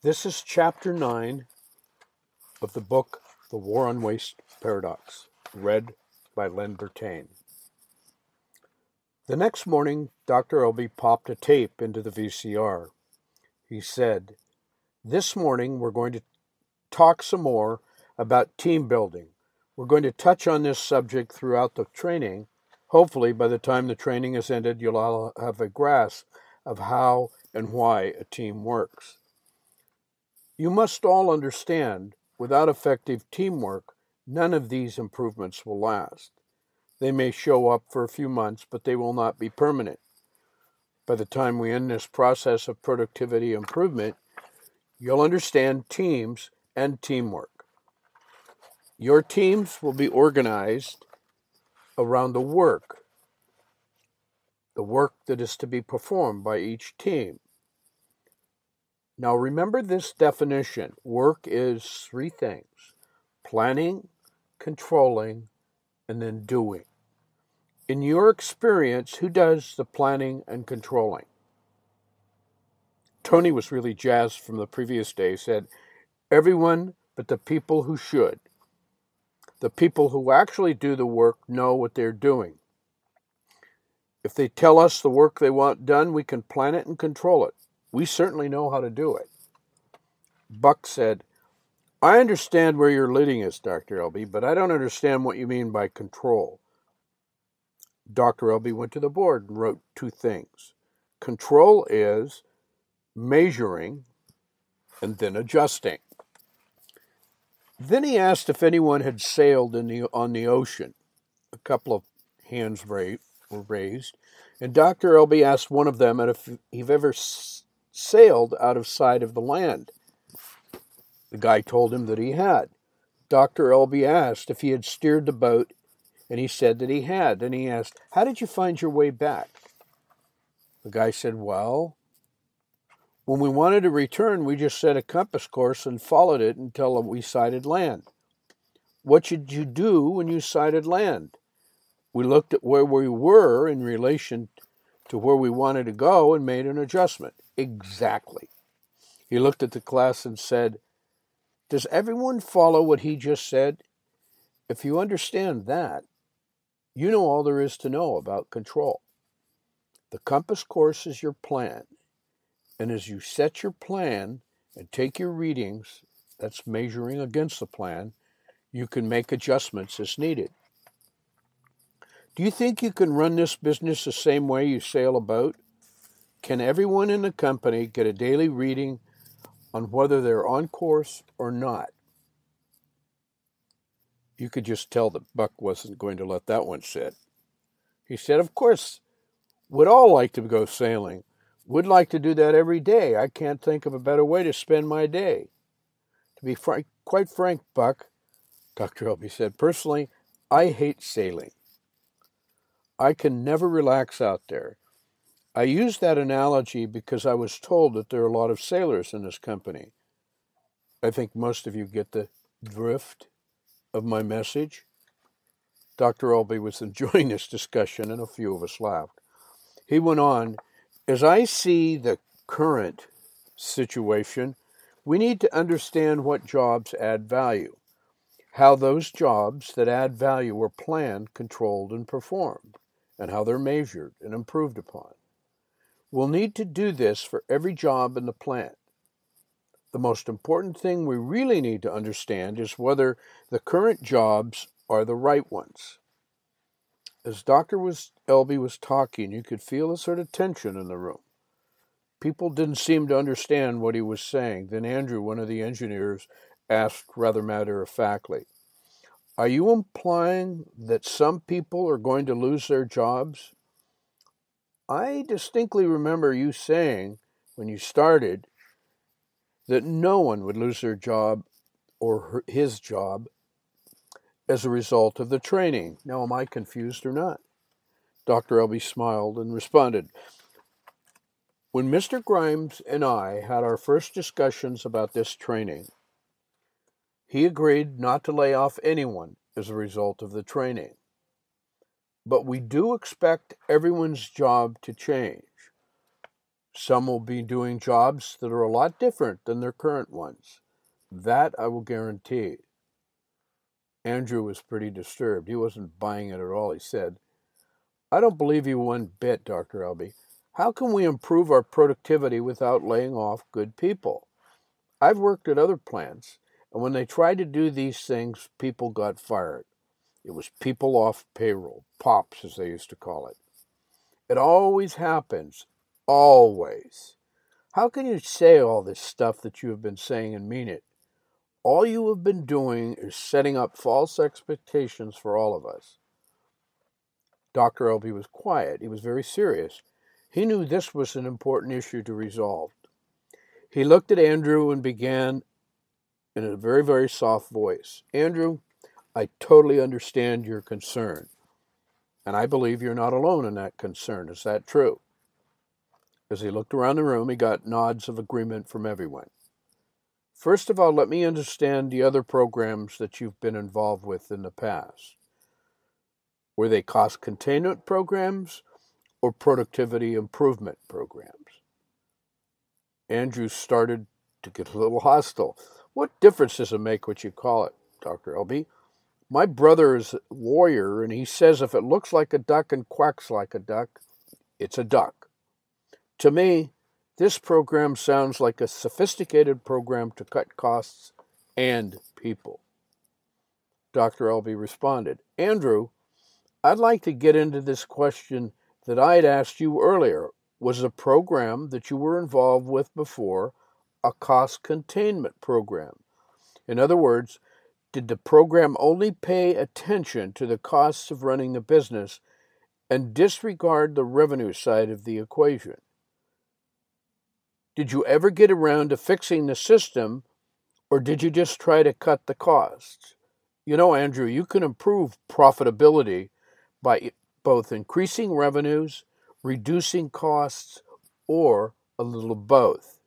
This is Chapter 9 of the book The War on Waste Paradox, read by Len Bertain. The next morning, Dr. Elby popped a tape into the VCR. He said, "This morning we're going to talk some more about team building. We're going to touch on this subject throughout the training. Hopefully, by the time the training is ended, you'll all have a grasp of how and why a team works. You must all understand, without effective teamwork, none of these improvements will last. They may show up for a few months, but they will not be permanent. By the time we end this process of productivity improvement, you'll understand teams and teamwork. Your teams will be organized around the work that is to be performed by each team. Now remember this definition. Work is three things: planning, controlling, and then doing. In your experience, who does the planning and controlling?" Tony was really jazzed from the previous day. He said, "Everyone but the people who should. The people who actually do the work know what they're doing. If they tell us the work they want done, we can plan it and control it. We certainly know how to do it." Buck said, "I understand where you're leading us, Dr. Elby, but I don't understand what you mean by control." Dr. Elby went to the board and wrote two things. Control is measuring and then adjusting. Then he asked if anyone had sailed on the ocean. A couple of hands were raised, and Dr. Elby asked one of them if he'd ever sailed out of sight of the land. The guy told him that he had. Dr. Elby asked if he had steered the boat, and he said that he had. Then he asked, "How did you find your way back?" The guy said, "Well, when we wanted to return, we just set a compass course and followed it until we sighted land." "What did you do when you sighted land?" "We looked at where we were in relation to where we wanted to go and made an adjustment." "Exactly." He looked at the class and said, "Does everyone follow what he just said? If you understand that, you know all there is to know about control. The compass course is your plan, and as you set your plan and take your readings, that's measuring against the plan, you can make adjustments as needed. Do you think you can run this business the same way you sail a boat? Can everyone in the company get a daily reading on whether they're on course or not?" You could just tell that Buck wasn't going to let that one sit. He said, "Of course, we'd all like to go sailing. We'd like to do that every day. I can't think of a better way to spend my day." "To be quite frank, Buck," Dr. Elby said, "personally, I hate sailing. I can never relax out there. I use that analogy because I was told that there are a lot of sailors in this company. I think most of you get the drift of my message." Dr. Elby was enjoying this discussion, and a few of us laughed. He went on, "As I see the current situation, we need to understand what jobs add value, how those jobs that add value are planned, controlled, and performed, and how they're measured and improved upon. We'll need to do this for every job in the plant. The most important thing we really need to understand is whether the current jobs are the right ones." As Dr. Elby was talking, you could feel a sort of tension in the room. People didn't seem to understand what he was saying. Then Andrew, one of the engineers, asked rather matter-of-factly, "Are you implying that some people are going to lose their jobs? I distinctly remember you saying, when you started, that no one would lose their job or his job as a result of the training. Now, am I confused or not?" Dr. Elby smiled and responded, "When Mr. Grimes and I had our first discussions about this training, he agreed not to lay off anyone as a result of the training. But we do expect everyone's job to change. Some will be doing jobs that are a lot different than their current ones. That I will guarantee. Andrew was pretty disturbed. He wasn't buying it at all. He said, I don't believe you one bit, Dr. Elby. How can we improve our productivity without laying off good people? I've worked at other plants, and when they tried to do these things, people got fired. It was people off payroll, POPs as they used to call it. It always happens. Always. How can you say all this stuff that you have been saying and mean it? All you have been doing is setting up false expectations for all of us. Dr. Elby was quiet. He was very serious. He knew this was an important issue to resolve. He looked at Andrew and began in a very, very soft voice. Andrew, I totally understand your concern, and I believe you're not alone in that concern. Is that true? As he looked around the room, he got nods of agreement from everyone. First of all, let me understand the other programs that you've been involved with in the past. Were they cost containment programs or productivity improvement programs? Andrew started to get a little hostile. What difference does it make what you call it, Dr. Elby? My brother is a lawyer, and he says if it looks like a duck and quacks like a duck, it's a duck. To me, this program sounds like a sophisticated program to cut costs and people. Dr. Elby responded, Andrew, I'd like to get into this question that I had asked you earlier. Was the program that you were involved with before a cost containment program? In other words, did the program only pay attention to the costs of running the business and disregard the revenue side of the equation? Did you ever get around to fixing the system, or did you just try to cut the costs? You know, Andrew, you can improve profitability by both increasing revenues, reducing costs, or a little of both.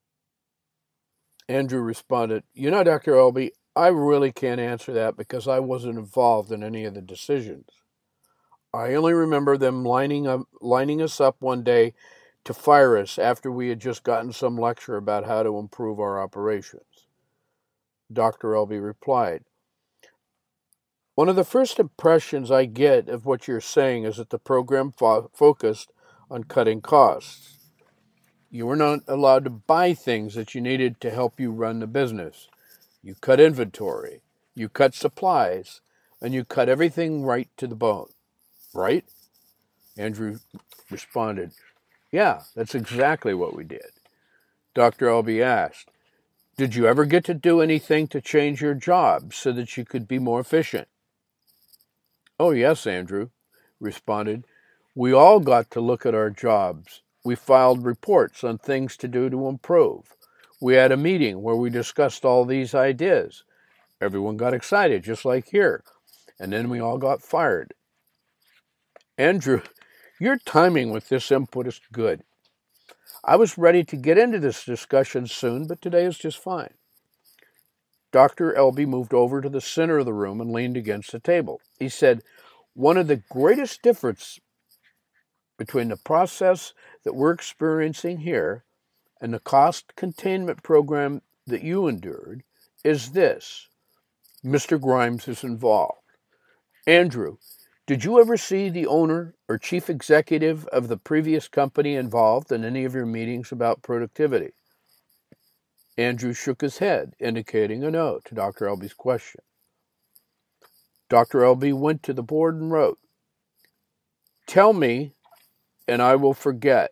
Andrew responded, You know, Dr. Elby, I really can't answer that because I wasn't involved in any of the decisions. I only remember them lining us up one day to fire us after we had just gotten some lecture about how to improve our operations. Dr. Elby replied, One of the first impressions I get of what you're saying is that the program focused on cutting costs. You were not allowed to buy things that you needed to help you run the business. You cut inventory, you cut supplies, and you cut everything right to the bone. Right? Andrew responded, Yeah, that's exactly what we did. Dr. Elby asked, Did you ever get to do anything to change your job so that you could be more efficient? Oh, yes, Andrew responded. We all got to look at our jobs. We filed reports on things to do to improve. We had a meeting where we discussed all these ideas. Everyone got excited, just like here. And then we all got fired. Andrew, your timing with this input is good. I was ready to get into this discussion soon, but today is just fine. Dr. Elby moved over to the center of the room and leaned against the table. He said, One of the greatest differences between the process that we're experiencing here and the cost containment program that you endured is this. Mr. Grimes is involved. Andrew, did you ever see the owner or chief executive of the previous company involved in any of your meetings about productivity? Andrew shook his head, indicating a no to Dr. Elby's question. Dr. Elby went to the board and wrote, Tell me, and I will forget.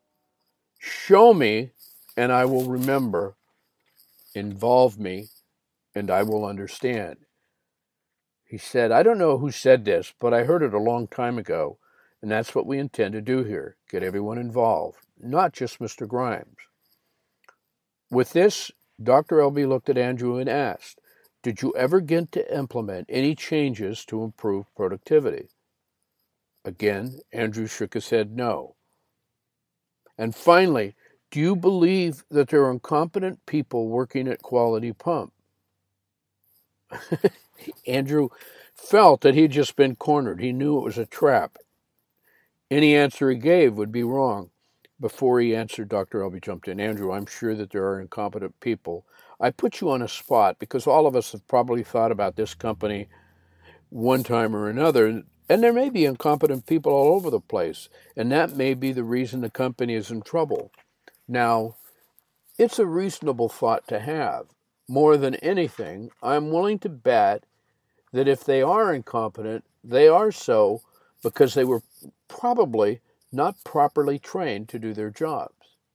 Show me, and I will remember. Involve me, and I will understand. He said, I don't know who said this, but I heard it a long time ago, and that's what we intend to do here, get everyone involved, not just Mr. Grimes. With this, Dr. Elby looked at Andrew and asked, Did you ever get to implement any changes to improve productivity? Again, Andrew shook his head no. And finally, do you believe that there are incompetent people working at Quality Pump? Andrew felt that he'd just been cornered. He knew it was a trap. Any answer he gave would be wrong. Before he answered, Dr. Elby jumped in. Andrew, I'm sure that there are incompetent people. I put you on a spot because all of us have probably thought about this company one time or another, and there may be incompetent people all over the place, and that may be the reason the company is in trouble. Now, it's a reasonable thought to have. More than anything, I'm willing to bet that if they are incompetent, they are so because they were probably not properly trained to do their jobs.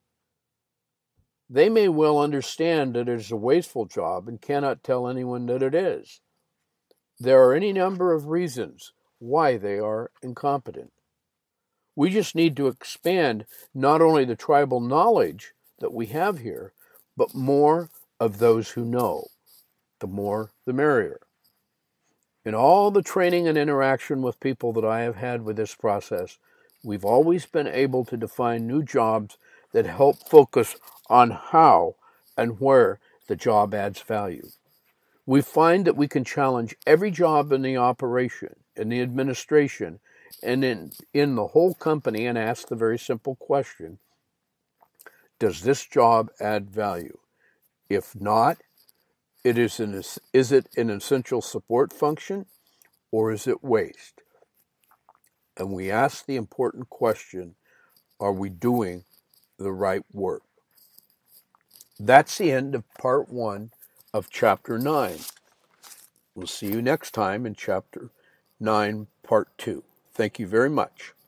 They may well understand that it is a wasteful job and cannot tell anyone that it is. There are any number of reasons why they are incompetent. We just need to expand not only the tribal knowledge that we have here, but more of those who know. The more, the merrier. In all the training and interaction with people that I have had with this process, we've always been able to define new jobs that help focus on how and where the job adds value. We find that we can challenge every job in the operation, in the administration, and in the whole company and ask the very simple question, does this job add value? If not, is it an essential support function or is it waste? And we ask the important question, are we doing the right work? That's the end of part 1 of chapter 9. We'll see you next time in chapter 9, part 2. Thank you very much.